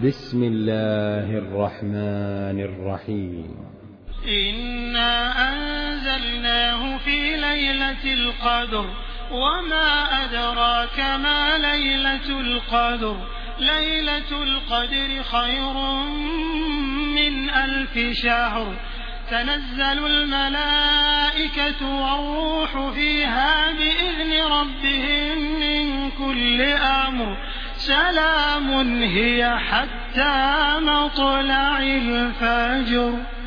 بسم الله الرحمن الرحيم. إنا أنزلناه في ليلة القدر وما أدراك ما ليلة القدر ليلة القدر خير من 1000 شهر تنزل الملائكة والروح فيها بإذن ربهم من كل أمر سلام هي حتى مطلع الفجر.